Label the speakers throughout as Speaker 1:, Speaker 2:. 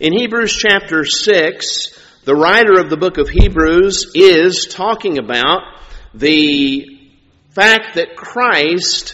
Speaker 1: In Hebrews chapter 6, the writer of the book of Hebrews is talking about the fact that Christ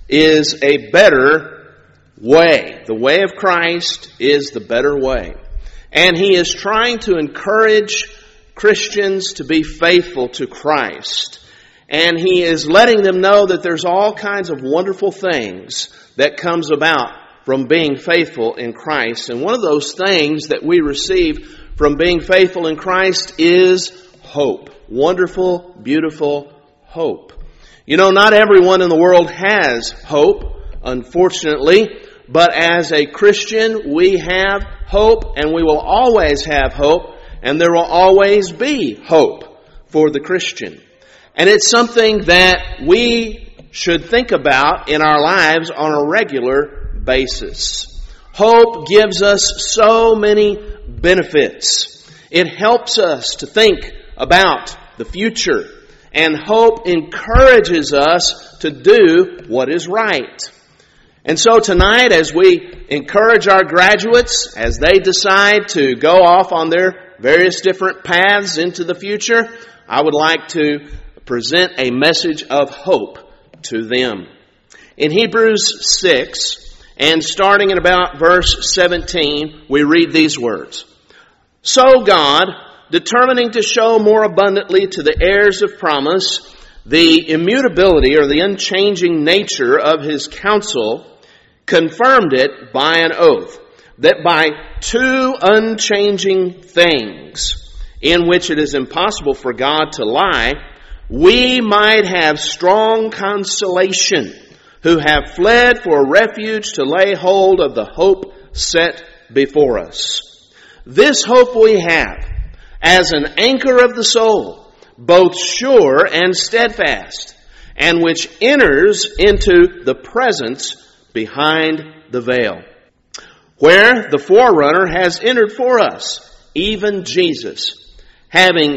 Speaker 1: is a better way. The way of Christ is the better way. And he is trying to encourage Christians to be faithful to Christ. And he is letting them know that there's all kinds of wonderful things that comes about from being faithful in Christ. And one of those things that we receive from being faithful in Christ is hope. Wonderful, beautiful hope. You know, not everyone in the world has hope, unfortunately. But as a Christian, we have hope, and we will always have hope, and there will always be hope for the Christian. And it's something that we should think about in our lives on a regular basis. Hope gives us so many benefits. It helps us to think about the future, and hope encourages us to do what is right. And so tonight, as we encourage our graduates, as they decide to go off on their various different paths into the future, I would like to present a message of hope to them. In Hebrews 6, and starting in about verse 17, we read these words. So God, determining to show more abundantly to the heirs of promise the immutability or the unchanging nature of His counsel, confirmed it by an oath, that by two unchanging things, in which it is impossible for God to lie, we might have strong consolation, who have fled for refuge to lay hold of the hope set before us. This hope we have, as an anchor of the soul, both sure and steadfast, and which enters into the presence behind the veil, where the forerunner has entered for us, even Jesus, having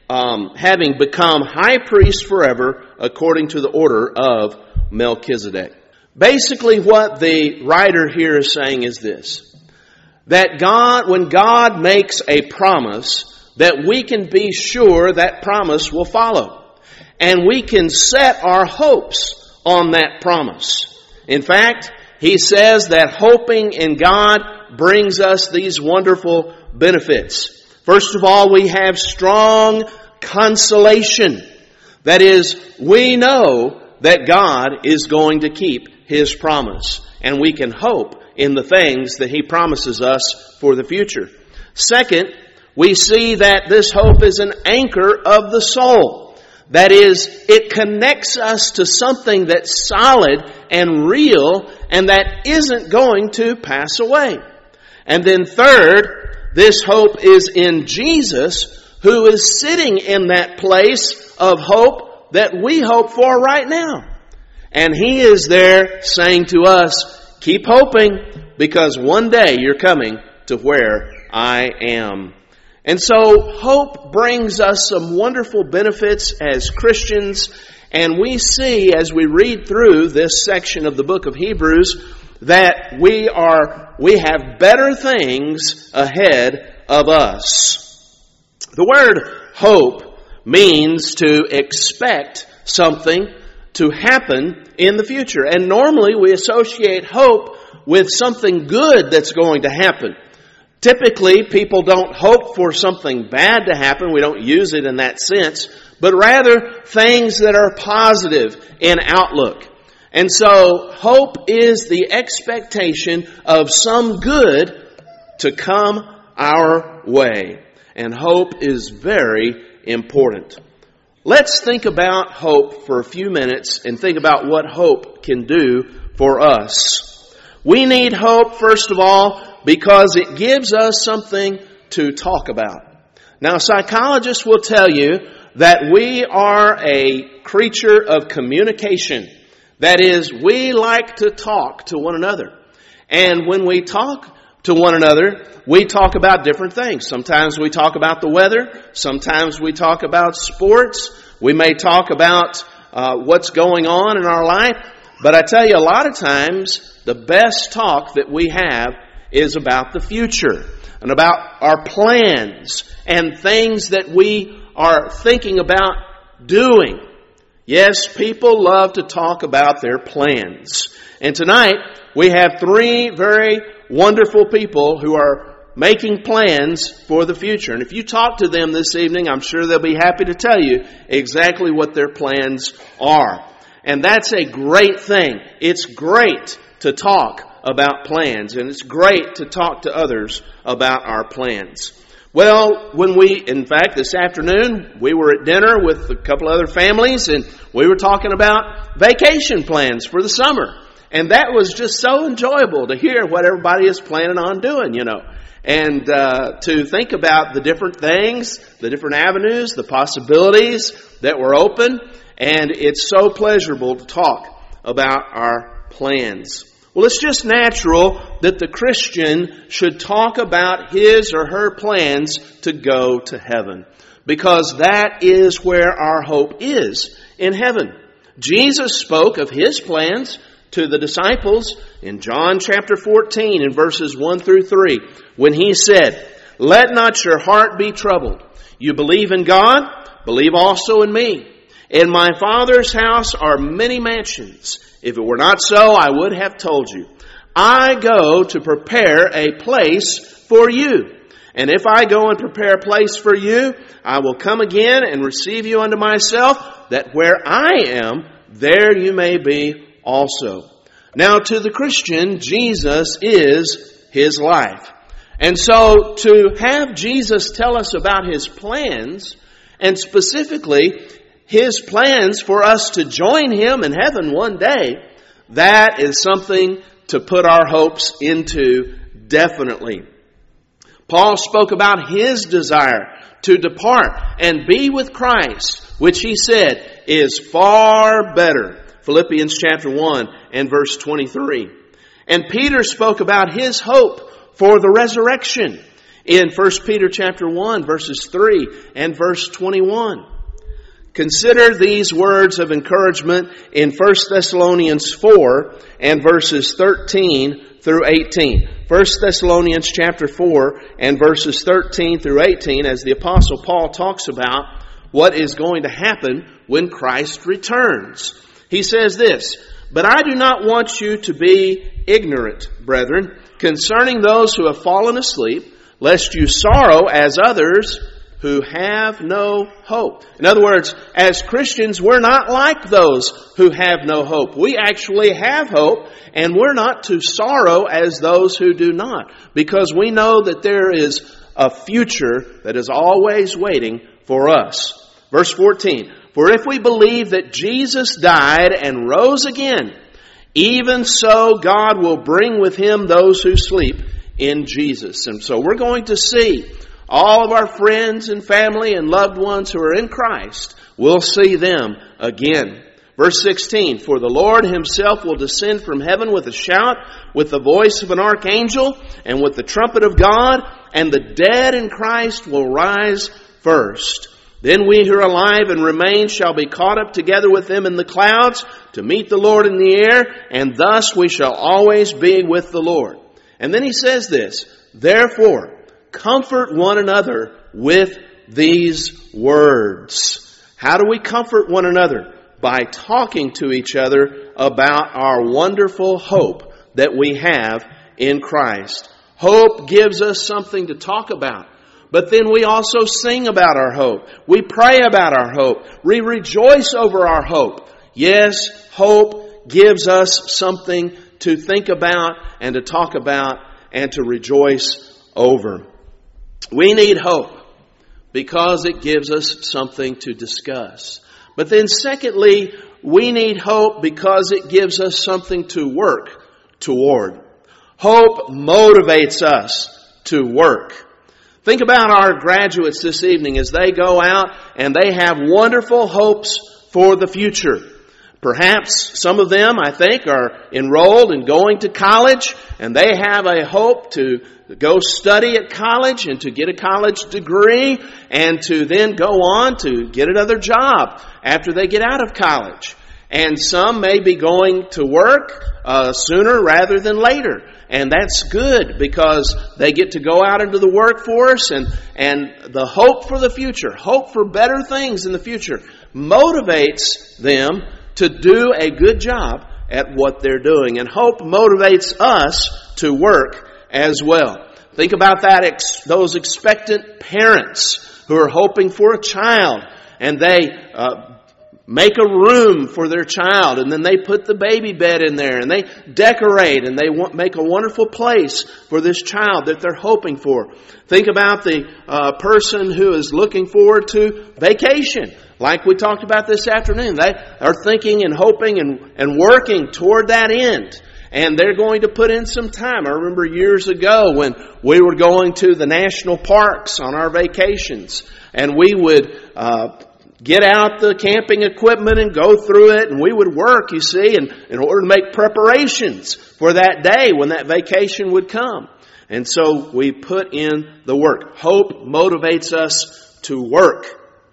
Speaker 1: become high priest forever according to the order of Melchizedek. Basically, what the writer here is saying is this: that when God makes a promise, that we can be sure that promise will follow, and we can set our hopes on that promise. In fact, he says that hoping in God brings us these wonderful benefits. First of all, we have strong consolation. That is, we know that God is going to keep His promise, and we can hope in the things that He promises us for the future. Second, we see that this hope is an anchor of the soul. That is, it connects us to something that's solid and real and that isn't going to pass away. And then third, this hope is in Jesus, who is sitting in that place of hope that we hope for right now. And He is there saying to us, keep hoping, because one day you're coming to where I am. And so hope brings us some wonderful benefits as Christians, and we see as we read through this section of the book of Hebrews that we have better things ahead of us. The word hope means to expect something to happen in the future. And normally we associate hope with something good that's going to happen. Typically, people don't hope for something bad to happen. We don't use it in that sense, but rather things that are positive in outlook. And so, hope is the expectation of some good to come our way. And hope is very important. Let's think about hope for a few minutes and think about what hope can do for us. We need hope, first of all, because it gives us something to talk about. Now, psychologists will tell you that we are a creature of communication. That is, we like to talk to one another. And when we talk to one another, we talk about different things. Sometimes we talk about the weather. Sometimes we talk about sports. We may talk about what's going on in our life. But I tell you, a lot of times, the best talk that we have is about the future. and about our plans and things that we are thinking about doing. Yes, people love to talk about their plans. And tonight, we have three very wonderful people who are making plans for the future. And if you talk to them this evening, I'm sure they'll be happy to tell you exactly what their plans are. And that's a great thing. It's great to talk about plans, and it's great to talk to others about our plans. Well, in fact, this afternoon, we were at dinner with a couple other families, and we were talking about vacation plans for the summer. And that was just so enjoyable to hear what everybody is planning on doing, and to think about the different things, the different avenues, the possibilities that were open. And it's so pleasurable to talk about our plans. Well, it's just natural that the Christian should talk about his or her plans to go to heaven, because that is where our hope is, in heaven. Jesus spoke of his plans to the disciples in John chapter 14 in verses 1 through 3, when he said, "Let not your heart be troubled. You believe in God, believe also in me. In my Father's house are many mansions. If it were not so, I would have told you. I go to prepare a place for you. And if I go and prepare a place for you, I will come again and receive you unto myself, that where I am, there you may be also." Now, to the Christian, Jesus is his life. And so, to have Jesus tell us about his plans, and specifically his plans for us to join him in heaven one day, that is something to put our hopes into definitely. Paul spoke about his desire to depart and be with Christ, which he said is far better. Philippians chapter 1 and verse 23. And Peter spoke about his hope for the resurrection in 1 Peter chapter 1 verses 3 and verse 21. Consider these words of encouragement in 1 Thessalonians 4 and verses 13 through 18. 1 Thessalonians chapter 4 and verses 13 through 18, as the Apostle Paul talks about what is going to happen when Christ returns. He says this, "But I do not want you to be ignorant, brethren, concerning those who have fallen asleep, lest you sorrow as others who have no hope." In other words, as Christians, we're not like those who have no hope. We actually have hope, and we're not to sorrow as those who do not, because we know that there is a future that is always waiting for us. Verse 14, "For if we believe that Jesus died and rose again, even so God will bring with him those who sleep in Jesus." And so we're going to see all of our friends and family and loved ones who are in Christ. We'll see them again. Verse 16, "For the Lord himself will descend from heaven with a shout, with the voice of an archangel, and with the trumpet of God, and the dead in Christ will rise first. Then we who are alive and remain shall be caught up together with them in the clouds to meet the Lord in the air, and thus we shall always be with the Lord." And then he says this, "Therefore, comfort one another with these words." How do we comfort one another? By talking to each other about our wonderful hope that we have in Christ. Hope gives us something to talk about. But then we also sing about our hope. We pray about our hope. We rejoice over our hope. Yes, hope gives us something to think about and to talk about and to rejoice over. We need hope because it gives us something to discuss. But then secondly, we need hope because it gives us something to work toward. Hope motivates us to work. Think about our graduates this evening as they go out and they have wonderful hopes for the future. Perhaps some of them, I think, are enrolled in going to college, and they have a hope to go study at college and to get a college degree and to then go on to get another job after they get out of college. And some may be going to work sooner rather than later. And that's good because they get to go out into the workforce and the hope for the future, hope for better things in the future, motivates them to do a good job at what they're doing. And hope motivates us to work as well. Think about those expectant parents who are hoping for a child, and they make a room for their child, and then they put the baby bed in there, and they decorate, and they make a wonderful place for this child that they're hoping for. Think about the person who is looking forward to vacation, like we talked about this afternoon. They are thinking and hoping and working toward that end. And they're going to put in some time. I remember years ago when we were going to the national parks on our vacations, and we would get out the camping equipment and go through it, and we would work, you see, in order to make preparations for that day when that vacation would come. And so we put in the work. Hope motivates us to work.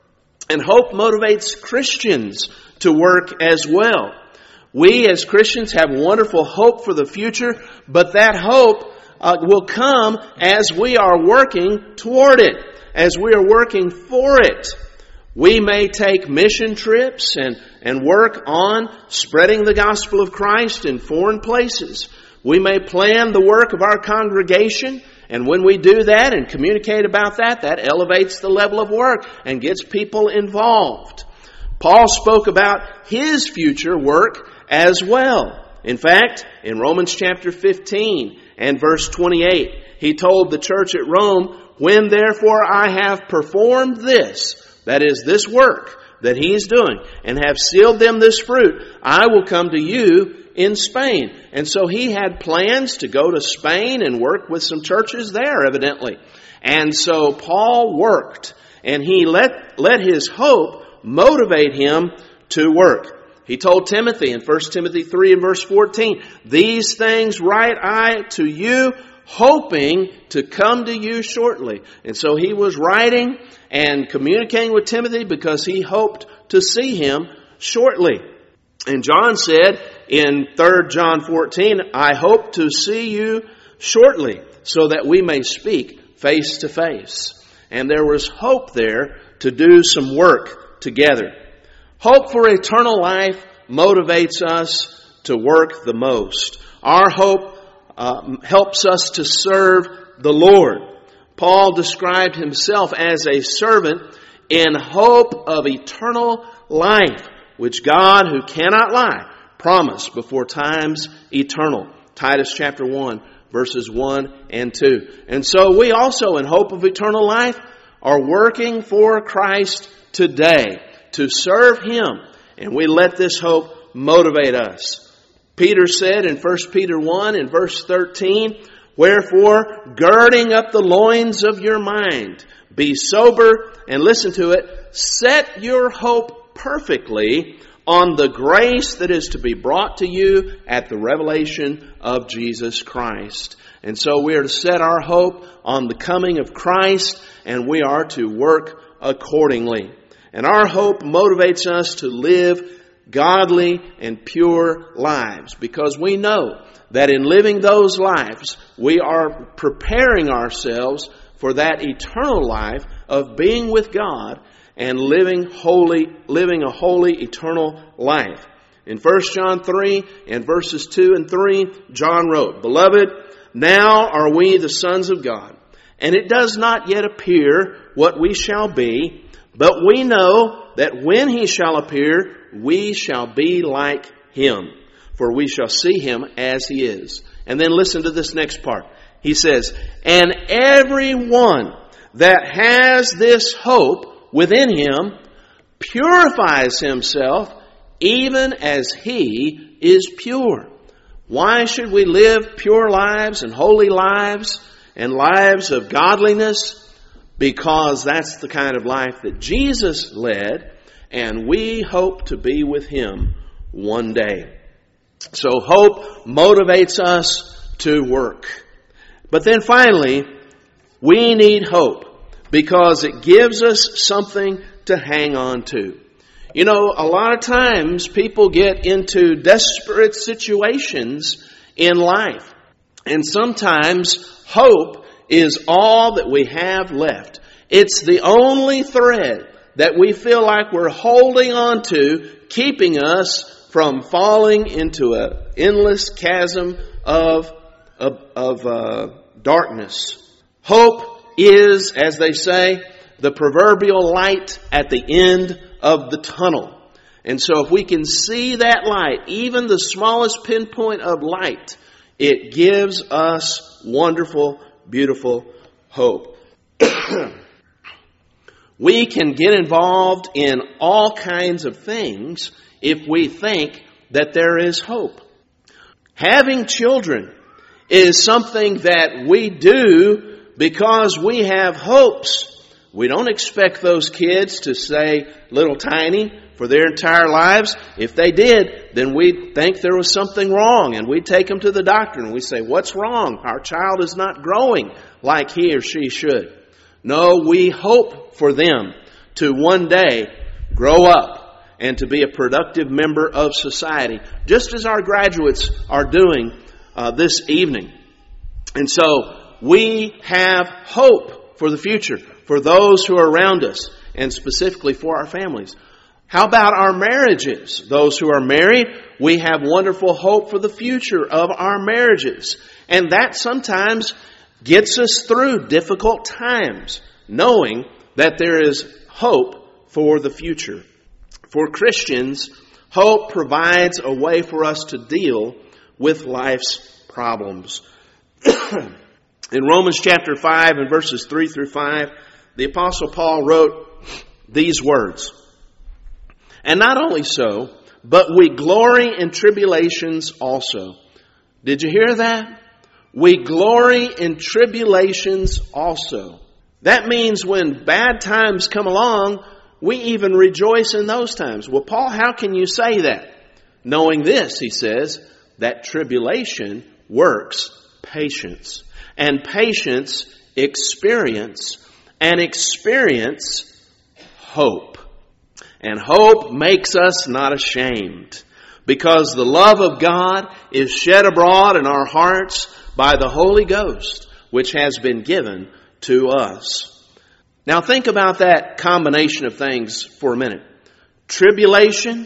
Speaker 1: And hope motivates Christians to work as well. We as Christians have wonderful hope for the future, but that hope will come as we are working toward it, as we are working for it. We may take mission trips and work on spreading the gospel of Christ in foreign places. We may plan the work of our congregation, and when we do that and communicate about that, that elevates the level of work and gets people involved. Paul spoke about his future work as well. In fact, in Romans chapter 15 and verse 28, he told the church at Rome, "When therefore I have performed this," that is, this work that he's doing, "and have sealed them this fruit, I will come to you in Spain." And so he had plans to go to Spain and work with some churches there, evidently. And so Paul worked, and he let his hope motivate him to work. He told Timothy in 1 Timothy 3 and verse 14, "These things write I to you, hoping to come to you shortly." And so he was writing and communicating with Timothy because he hoped to see him shortly. And John said in 3 John 14, "I hope to see you shortly, so that we may speak face to face." And there was hope there to do some work together. Hope for eternal life motivates us to work the most. Our hope helps us to serve the Lord. Paul described himself as a servant in hope of eternal life, which God, who cannot lie, promised before times eternal. Titus chapter 1, verses 1 and 2. And so we also, in hope of eternal life, are working for Christ today to serve Him. And we let this hope motivate us. Peter said in 1 Peter 1 and verse 13, "Wherefore, girding up the loins of your mind, be sober," and listen to it, "set your hope perfectly on the grace that is to be brought to you at the revelation of Jesus Christ." And so we are to set our hope on the coming of Christ, and we are to work accordingly. And our hope motivates us to live godly and pure lives, because we know that in living those lives, we are preparing ourselves for that eternal life of being with God and living a holy eternal life. In 1 John 3 and verses 2 and 3, John wrote, "Beloved, now are we the sons of God, and it does not yet appear what we shall be, but we know that when He shall appear, we shall be like Him, for we shall see Him as He is." And then listen to this next part. He says, "And everyone that has this hope within him purifies himself even as He is pure." Why should we live pure lives and holy lives and lives of godliness? Because that's the kind of life that Jesus led, and we hope to be with Him one day. So hope motivates us to work. But then finally, we need hope because it gives us something to hang on to. You know, a lot of times people get into desperate situations in life. And sometimes hope is all that we have left. It's the only thread that we feel like we're holding on to, keeping us from falling into an endless chasm of darkness. Hope is, as they say, the proverbial light at the end of the tunnel. And so if we can see that light, even the smallest pinpoint of light, it gives us wonderful, beautiful hope. We can get involved in all kinds of things if we think that there is hope. Having children is something that we do because we have hopes. We don't expect those kids to stay little tiny for their entire lives. If they did, then we'd think there was something wrong, and we'd take them to the doctor and we say, what's wrong? Our child is not growing like he or she should. No, we hope for them to one day grow up and to be a productive member of society, just as our graduates are doing this evening. And so we have hope for the future, for those who are around us, and specifically for our families. How about our marriages? Those who are married, we have wonderful hope for the future of our marriages. And that sometimes gets us through difficult times, knowing that there is hope for the future. For Christians, hope provides a way for us to deal with life's problems. In Romans chapter 5 and verses 3 through 5, the Apostle Paul wrote these words. And not only so, but we glory in tribulations also. Did you hear that? We glory in tribulations also. That means when bad times come along, we even rejoice in those times. Well, Paul, how can you say that? Knowing this, he says, that tribulation works patience. And patience, experience. And experience, hope. And hope makes us not ashamed, because the love of God is shed abroad in our hearts by the Holy Ghost, which has been given to us. Now think about that combination of things for a minute. Tribulation,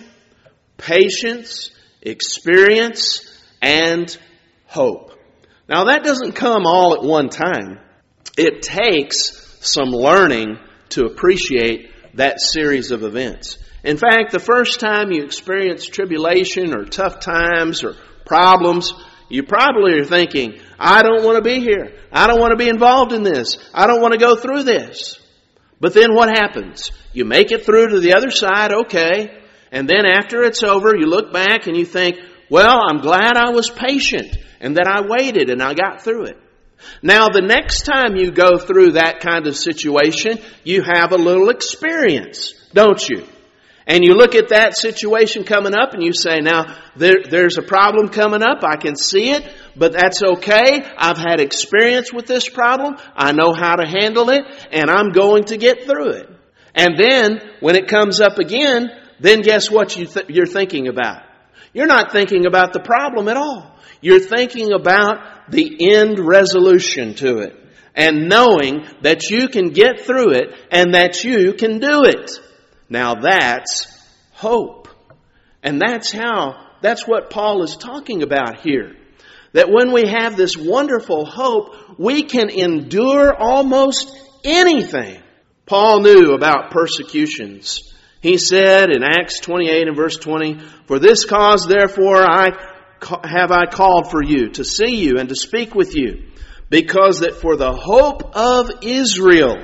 Speaker 1: patience, experience, and hope. Now that doesn't come all at one time. It takes some learning to appreciate that series of events. In fact, the first time you experience tribulation or tough times or problems, you probably are thinking, I don't want to be here. I don't want to be involved in this. I don't want to go through this. But then what happens? You make it through to the other side, okay. And then after it's over, you look back and you think, well, I'm glad I was patient and that I waited and I got through it. Now, the next time you go through that kind of situation, you have a little experience, don't you? And you look at that situation coming up and you say, now, there's a problem coming up. I can see it, but that's okay. I've had experience with this problem. I know how to handle it, and I'm going to get through it. And then, when it comes up again, then guess what you're thinking about? You're not thinking about the problem at all. You're thinking about the end resolution to it, and knowing that you can get through it and that you can do it. Now that's hope. And that's what Paul is talking about here. That when we have this wonderful hope, we can endure almost anything. Paul knew about persecutions. He said in Acts 28 and verse 20, For this cause therefore have I called for you, to see you and to speak with you, because that for the hope of Israel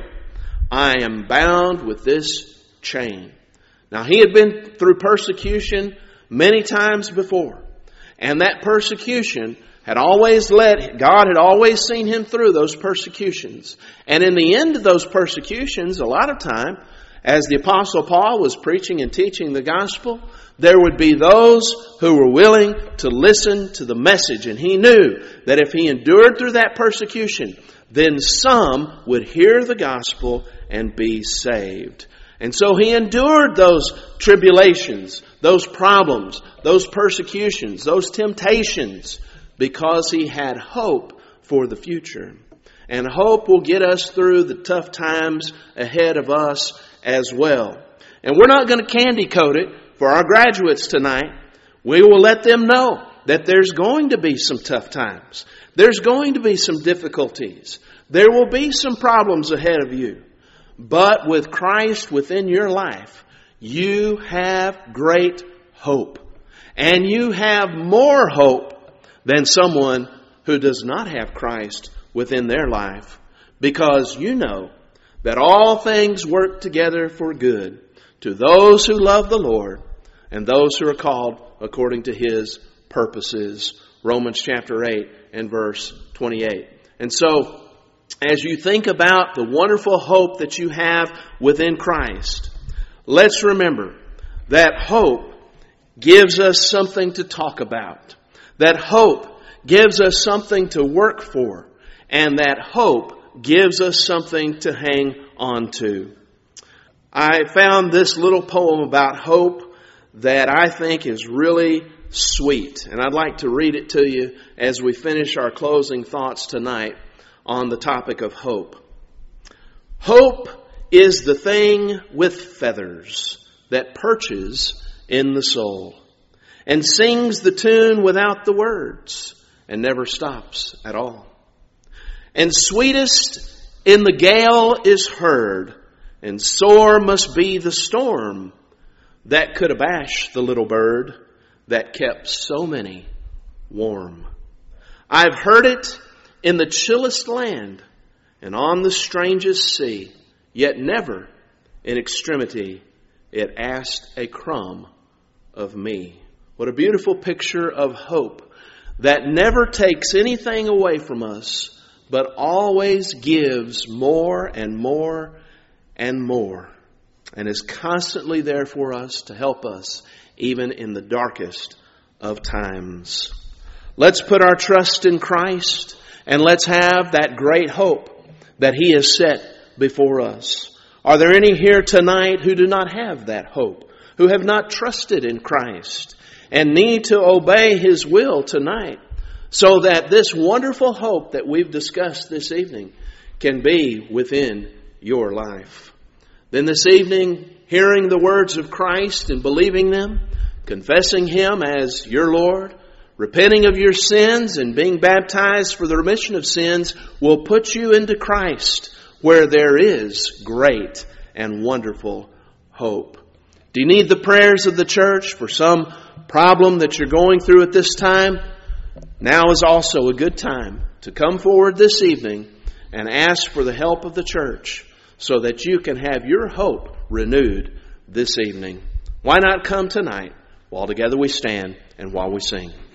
Speaker 1: I am bound with this chain. Now he had been through persecution many times before, and that persecution had always God had always seen him through those persecutions. And in the end of those persecutions, a lot of time, as the Apostle Paul was preaching and teaching the gospel, there would be those who were willing to listen to the message. And he knew that if he endured through that persecution, then some would hear the gospel and be saved. And so he endured those tribulations, those problems, those persecutions, those temptations, because he had hope for the future. And hope will get us through the tough times ahead of us as well. And we're not going to candy coat it for our graduates tonight. We will let them know that there's going to be some tough times. There's going to be some difficulties. There will be some problems ahead of you. But with Christ within your life, you have great hope. And you have more hope than someone who does not have Christ within their life, because you know that all things work together for good to those who love the Lord and those who are called according to His purposes. Romans chapter 8 and verse 28. And so, as you think about the wonderful hope that you have within Christ, let's remember that hope gives us something to talk about. That hope gives us something to work for. And that hope gives us something to hang on to. I found this little poem about hope that I think is really sweet. And I'd like to read it to you as we finish our closing thoughts tonight on the topic of hope. Hope is the thing with feathers that perches in the soul and sings the tune without the words and never stops at all. And sweetest in the gale is heard, and sore must be the storm that could abash the little bird that kept so many warm. I've heard it in the chillest land and on the strangest sea, yet never in extremity it asked a crumb of me. What a beautiful picture of hope that never takes anything away from us, but always gives more and more and more, and is constantly there for us to help us even in the darkest of times. Let's put our trust in Christ, and let's have that great hope that He has set before us. Are there any here tonight who do not have that hope, who have not trusted in Christ, and need to obey His will tonight, so that this wonderful hope that we've discussed this evening can be within your life? Then this evening, hearing the words of Christ and believing them, confessing Him as your Lord, repenting of your sins and being baptized for the remission of sins will put you into Christ, where there is great and wonderful hope. Do you need the prayers of the church for some problem that you're going through at this time? Now is also a good time to come forward this evening and ask for the help of the church so that you can have your hope renewed this evening. Why not come tonight while together we stand and while we sing?